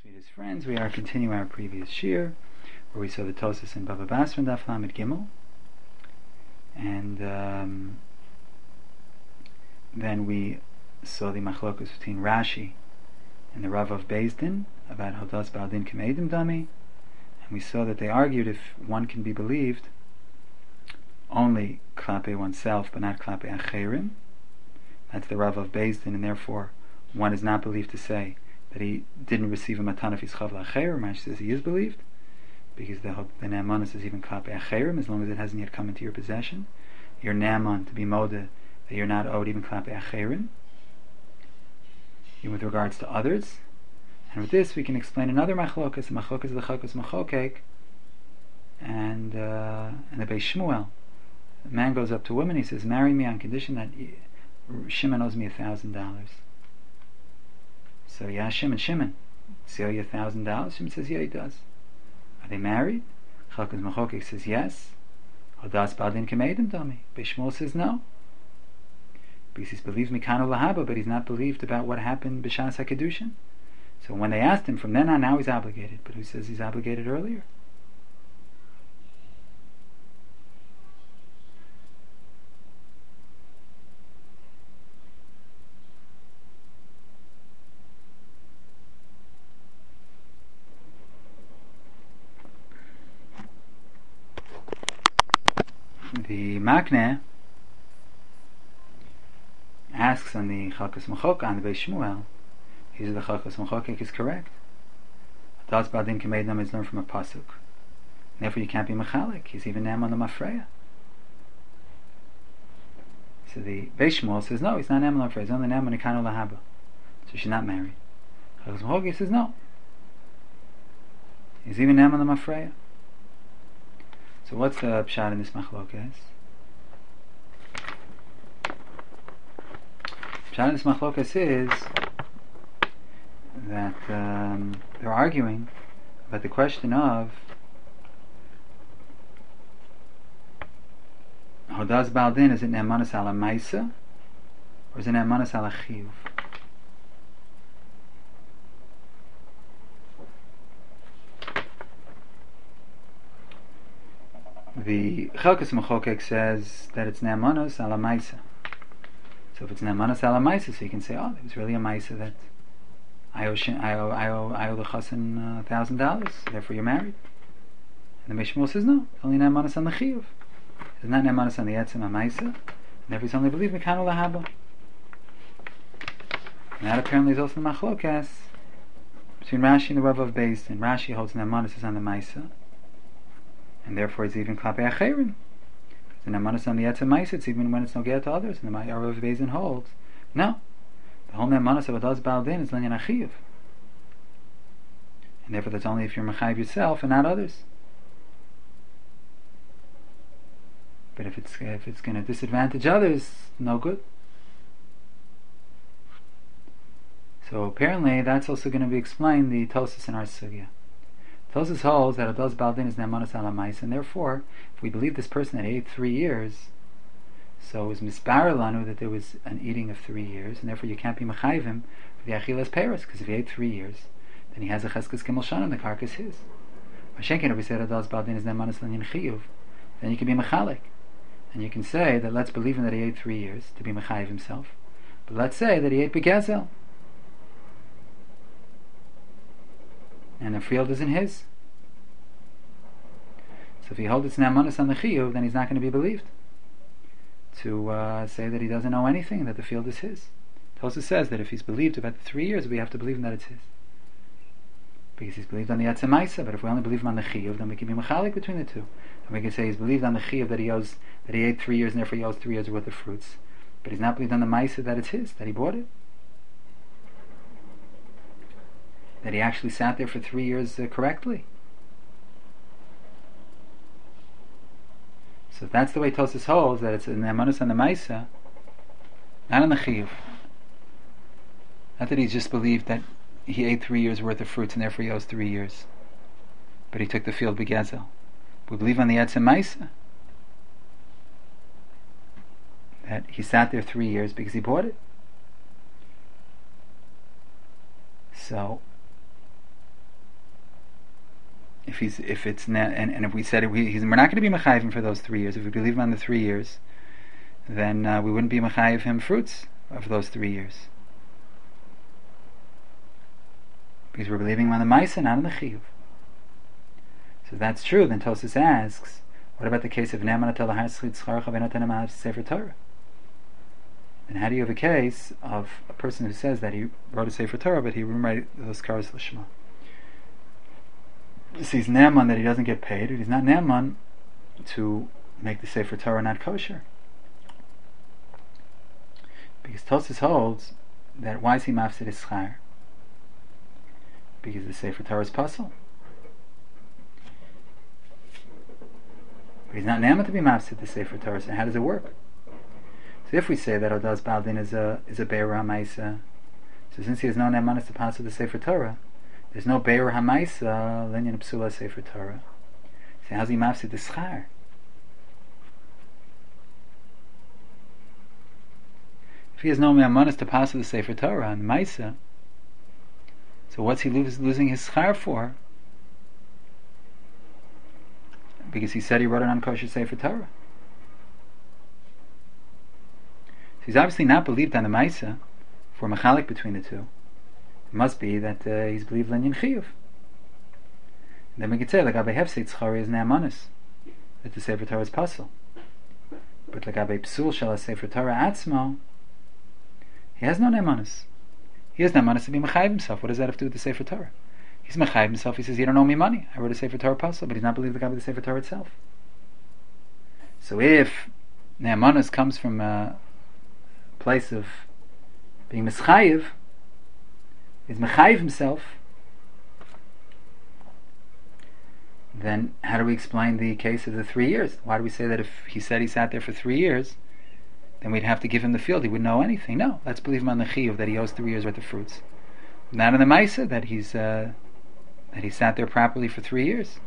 Sweetest friends, we are continuing our previous shir, where we saw the Tosas in Baba Basra and Daf Lamed Gimel, and then we saw the machlokus between Rashi and the Rav of Beis Din about Hodas Baal Din K'meidim Dami, and we saw that they argued if one can be believed only klape oneself but not klape acherim. That's the Rav of Beis Din, and therefore one is not believed to say that he didn't receive a matan of his chav la'acher. Rashi says he is believed because the ne'amanus is even klape acherim as long as it hasn't yet come into your possession. You're ne'aman to be moda that you're not owed even klape acherim, even with regards to others. And with this we can explain another machlokas. The machlokas is the chakos machokek, and the Beis Shmuel. The man goes up to a woman. He says, "Marry me on condition that Shimon owes me $1,000." So yeah, Shimon, does he owe you $1,000? Shimon says, yeah, he does. Are they married? Chakos machokek says yes. Hodas Baal Din K'meidim Dami. Beis Shmuel says no, because he's believed mikano lahaba, but he's not believed about what happened b'shas hakedushin. So when they asked him, from then on, now he's obligated. But who says he's obligated earlier? The Makneh asks on the Chakos Machok, on the Beis Shmuel, he says the Chakos Machokek is correct. Hodas Baal Din K'meidim is learned from a pasuk. Therefore you can't be mechalik. He's even Ne'aman on the Mafreya. So the Beis Shmuel says no, he's not Ne'aman on the Mafreya. He's only Ne'aman Nikano Lahaba. So she's not married. Chakos Machokek says no, he's even Ne'aman on the Mafreya. So what's the pshat in this machlokas? Pshat in this machlokas is that they're arguing about the question of Hodas Baal Din, is it ne'emanas ala maisa or is it ne'emanas ala chiyuv? The Chakos Machokek says that it's ne'emanos ala maisa. So if it's ne'emanos ala maisa, so you can say, oh, it was really a maisa that I owe the chassan $1,000, therefore you're married. And the Beis Shmuel says no, it's only ne'emanos on the chiyuv. It's not ne'emanos on the etzem a maisa, and therefore he's only believed mikano lahaba. And that apparently is also the machlokas between Rashi and the Rav of Beis Din. Rashi holds ne'emanos is on the maisa, and therefore it's even klape acherim. The ne'emanos on the etzem maisa, it's even when it's no get to others. And the Rav of Beis Din holds no, the whole ne'emanos of Hodas Baal Din is linyan achiv, and therefore that's only if you're mechayiv yourself and not others. But if it's going to disadvantage others, no good. So apparently that's also going to be explained the Tosas in our sugya. Tosas holds that Hodas Baal Din is ne'emanos ala maisa, and therefore if we believe this person had ate 3 years, so it was misbar lanu that there was an eating of 3 years, and therefore you can't be mechayiv him for the achilas peros, because if he ate 3 years, then he has a cheskes gimel shana, and the karka is his. Mashenkin, if we say Hodas Baal Din is ne'emanos linyan chiyuv, then you can be mechalik, and you can say that let's believe him that he ate 3 years to be mechayiv himself, but let's say that he ate begezel, and the field isn't his. So if he holds it's ne'emanos on the chiyuv, then he's not going to be believed to say that he doesn't know anything, that the field is his. Tosas says that if he's believed about the 3 years, we have to believe him that it's his, because he's believed on the etzem maisa. But if we only believe him on the chiyuv, then we can be mechalik between the two, and we can say he's believed on the chiyuv that he ate 3 years, and therefore he owes 3 years worth of fruits, but he's not believed on the maisa that it's his, that he bought it, that he actually sat there for 3 years correctly. So that's the way Tosas holds, that it's an ne'emanos on the maisa, not on the chiyuv. Not that he's just believed that he ate 3 years worth of fruits and therefore he owes 3 years, but he took the field begezel. We believe on the etzem maisa that he sat there 3 years because he bought it. So if we said it, we're not going to be mechayiv him for those 3 years. If we believe him on the 3 years, then we wouldn't be mechayiv him fruits of those 3 years, because we're believing him on the ma'isa, not on the chiyuv. So if that's true, then Tosfos asks, what about the case of ne'eman atel lahar schit scharacha v'noten ma'av sefer Torah? Then how do you have a case of a person who says that he wrote a sefer Torah, but he didn't write those karas l'shma? So he's ne'eman that he doesn't get paid, but he's not ne'eman to make the sefer Torah not kosher. Because Tosfos holds that why is he mafsid his schar? Because the sefer Torah is pasul. But he's not ne'eman to be mafsid the sefer Torah. So how does it work? So if we say that Odas Baldin is a be'er ha'maisa, so since he has no ne'emanis to pass the sefer Torah, there's no be'er ha'maisa linyan psula sefer Torah. So how's he mafsid the schar? If he has no ne'emanis to pass the sefer Torah and maisa, so what's he losing his schar for? Because he said he wrote an unkosher sefer Torah. So he's obviously not believed on the Maisa for machalik between the two. It must be that he's believed in Chiyuv. Then we could say Lagabe Hefseit Schari is Ne'amanis, that the Sefer Torah is pasul. But Lagabe Psul Shal Sefer Torah Atzmo, he has no Ne'amanis. He has Ne'amanis to be Mechayiv himself. What does that have to do with the Sefer Torah? He's Mechayiv himself. He says, you don't owe me money. I wrote a Sefer Torah pasul, but he's not believed Lagabe the Sefer Torah itself. So if Ne'amanis comes from place of being mischayiv, is mechayiv himself, then how do we explain the case of the 3 years? Why do we say that if he said he sat there for 3 years, then we'd have to give him the field, he wouldn't know anything? No, let's believe him on the chiyuv that he owes 3 years worth of fruits, not on the ma'isa that he sat there properly for 3 years.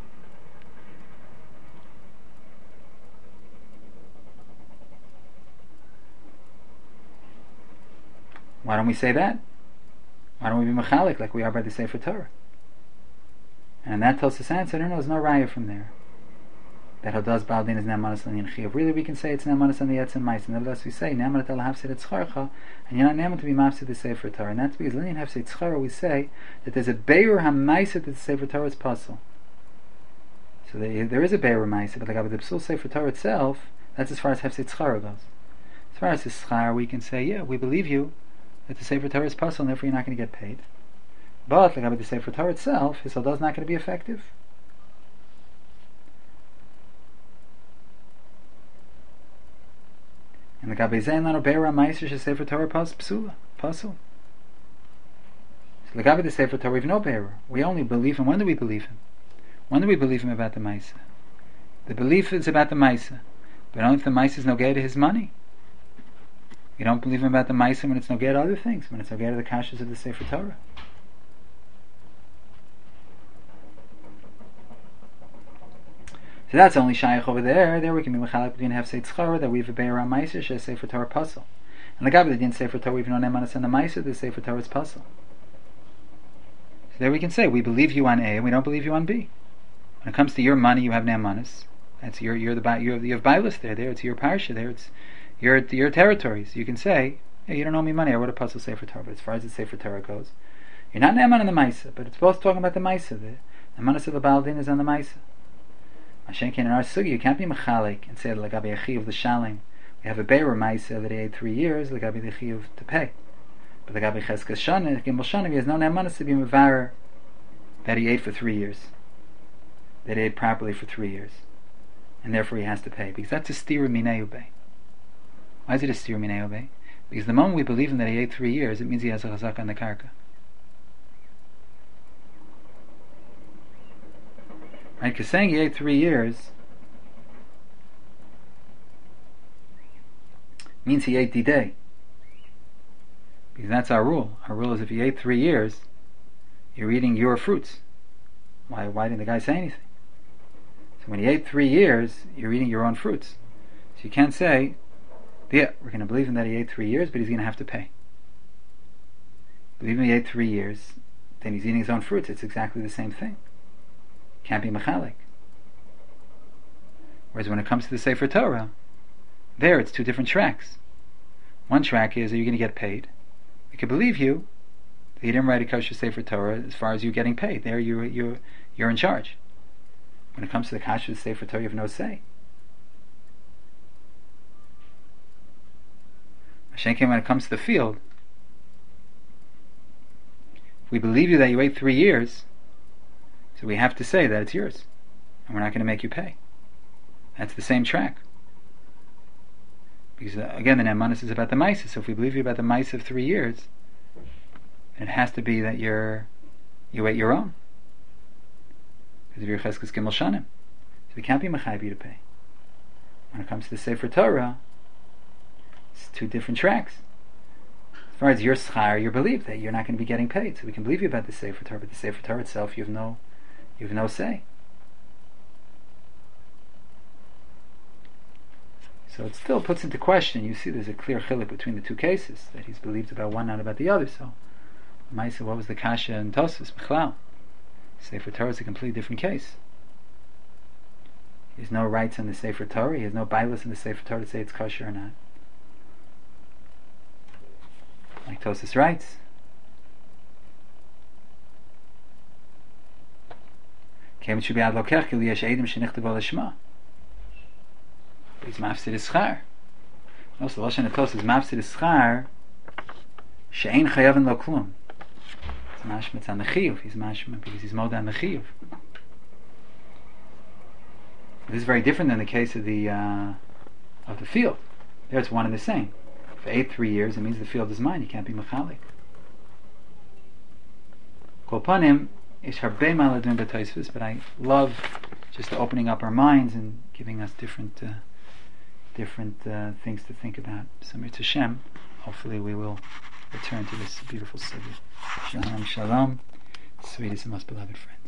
Why don't we say that? Why don't we be mechalik like we are by the Sefer Torah? And that tells us answer, no, there's no raya from there. That Hodas Baldin is Ne'emanis Linyan Chiyuv. Really, we can say it's Ne'emanis on the Yetz and Mais. Nevertheless, we say Ne'eman atel lahafsid et schorcha, and you're not Ne'eman to be mafsid the Sefer Torah. And that's because Linyan Hefseit Schara, we say that there's a Be'er HaMaisa that the Sefer Torah is pasul. So there is a Be'er HaMaisa, but like the Psul Sefer Torah itself, that's as far as Hefseit Schara goes. As far as the Schar, we can say, yeah, we believe you that the Sefer Torah is pasul, and therefore you're not going to get paid. But like the Sefer Torah itself, his Hodah is not going to be effective. And the Gabi Zayin Lano Be'er HaMaisa she Sefer Torah psula, pasul. So the Gabi the Sefer Torah, we have no Be'er. We only believe him. When do we believe him? When do we believe him about the Maisa? The belief is about the Maisa, but only if the Maisa is no gay to his money. You don't believe him about the Maisa when it's no gay to other things, when it's no gay to the kashas of the Sefer Torah. So that's only shaykh over there. There we can be mechalek between Hefseit Schara, that we have a Be'er HaMaisa she Sefer Torah pasul. And the Gabi that didn't Sefer Torah, we have no Ne'emanis on the Maisa, the Sefer Torah is pasul. So there we can say we believe you on A and we don't believe you on B. When it comes to your money, you have Ne'emanis. That's you have Bailis there. It's your parsha there. It's your territories. You can say, hey, you don't owe me money. I wrote a pasul Sefer Torah. But as far as the Sefer Torah goes, you're not Ne'eman on the Maisa, but it's both talking about the Maisa. The Ne'emanis of the Baldin is on the Maisa. Mashenkin in our sugi, you can't be mechalik and say lagabi achi of the shalim. We have a be'er ma'isa that he ate 3 years, lagabi the chi of to pay. But lagabi cheskas shana, gimbal shana, he has no ne'emanis to be mevarer that he ate for 3 years, that he ate properly for 3 years, and therefore he has to pay, because that's a stira minei ubei. Why is it a stira minei ubei? Because the moment we believe him that he ate 3 years, it means he has a chazaka on the karka. Right? Because saying he ate 3 years means he ate D-Day. Because that's our rule. Our rule is if you ate 3 years, you're eating your fruits. Why didn't the guy say anything? So when he ate 3 years, you're eating your own fruits. So you can't say, yeah, we're going to believe him that he ate 3 years, but he's going to have to pay. Believe him he ate 3 years, then he's eating his own fruits. It's exactly the same thing. Can't be mechalik. Whereas when it comes to the Sefer Torah, there it's two different tracks. One track is, are you going to get paid? We can believe you that you didn't write a kosher Sefer Torah as far as you getting paid. There you're in charge. When it comes to the kosher Sefer Torah, you have no say. When it comes to the field, if we believe you that you wait 3 years, so we have to say that it's yours, and we're not going to make you pay. That's the same track. Because again, the Ne'emanus is about the Maisa. So if we believe you about the Maisa of 3 years, it has to be that you wait your own. Because of your Cheskes Gimel Shanim. So we can't be Mechayv you to pay. When it comes to the Sefer Torah, it's two different tracks. As far as your schar, you believe that you're not going to be getting paid. So we can believe you about the Sefer Torah, but the Sefer Torah itself, you have no say. So it still puts into question. You see, there's a clear chiluk between the two cases, that he's believed about one, not about the other. So, Maisa, what was the kasha in Tosfos Michlal? Sefer Torah is a completely different case. He has no rights in the Sefer Torah. He has no bailus in the Sefer Torah to say it's kosher or not. Like Tosfos writes, Kemet should be ad lokech ki yesh edim shenichtav al Shema. He's mafsid ischar. Also, the Lashon HaTos is mafsid ischar she'ein chayavin lo klum. It's mashmitz on the chiyuv. He's mashmitz because he's moda on the chiyuv. This is very different than the case of the field. There, it's one and the same. If you ate 3 years, it means the field is mine. You can't be mechalik. Kol panim ish harbei maladun b'Tosfos, but I love just opening up our minds and giving us different things to think about. So Mirz Hashem, hopefully we will return to this beautiful subject. Shalom, shalom, sweetest and most beloved friend.